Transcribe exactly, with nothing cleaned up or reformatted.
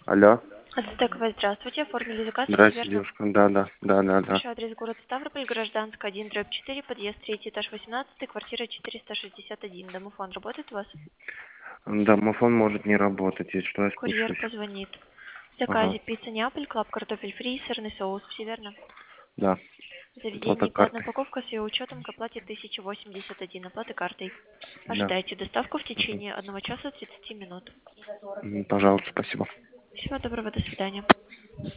Алло. Ацтековая, здравствуйте. Оформили заказ, все Здравствуйте, верно? девушка. Да, да, да, да, да. Ваш адрес город Ставрополь, Гражданская, один, дробь четыре, подъезд третий, этаж восемнадцатый, квартира четыреста шестьдесят один. Домофон работает у вас? Домофон может не работать, если что, я Курьер спущусь. позвонит. В Ага, заказе пицца Неаполь, клаб картофель фри, сырный соус, все верно? да. Оплата Заведение платная картой. упаковка с ее учетом к оплате тысяча восемьдесят один, оплаты картой. Да. Ожидайте доставку в Мгм. течение одного часа тридцати минут. М, Пожалуйста, спасибо. Всего доброго, до свидания.